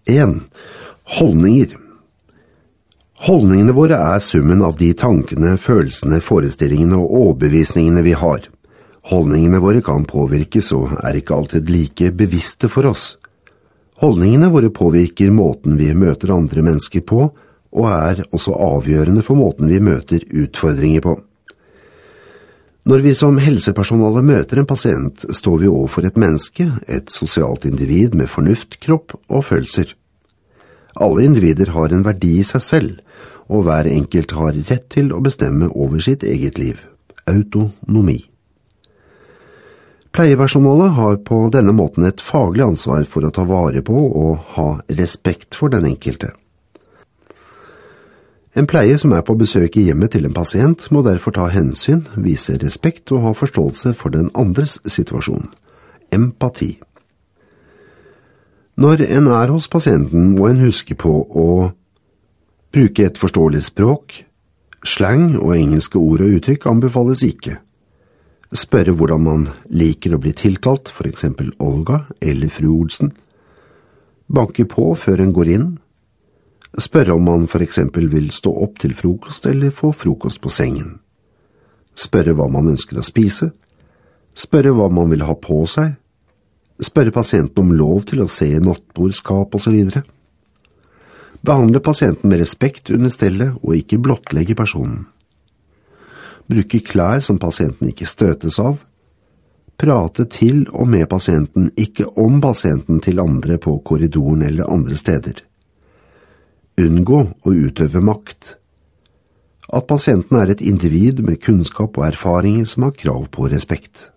1. Holdninger. Holdningene våre summen av de tankene, følelsene, forestillingene og overbevisningene vi har. Holdningene våre kan påvirkes og ikke alltid like bevisste for oss. Holdningene våre påvirker måten vi møter andre mennesker på, og også avgjørende for måten vi møter utfordringer på. Når vi som helsepersonale møter en pasient, står vi overfor et menneske, et sosialt individ med fornuft, kropp og følelser. Alle individer har en verdi i seg selv, og hver enkelt har rett til å bestemme over sitt eget liv. Autonomi. Pleiepersonalet har på denne måten et faglig ansvar for å ta vare på og ha respekt for den enkelte. En pleier som på besøk i hjemmet til en pasient må derfor ta hensyn, vise respekt og ha forståelse for den andres situasjon. Empati. Når en hos pasienten, må en huske på å bruke et forståelig språk. Slang og engelske ord og uttrykk anbefales ikke. Spørre hvordan man liker å bli tiltalt, for eksempel Olga eller fru Olsen. Banke på før en går inn. Spørre om man for eksempel vil stå opp til frokost eller få frokost på sengen. Spørre hva man ønsker å spise. Spørre hva man vil ha på seg. Spørre pasienten om lov til å se nattbordskap og så videre. Behandle pasienten med respekt under stellet og ikke blottlegge personen. Bruke klær som pasienten ikke støtes av. Prate til og med pasienten, ikke om pasienten til andre på korridoren eller andre steder. Unngå å utøve makt. At pasienten et individ med kunnskap og erfaringer som har krav på respekt.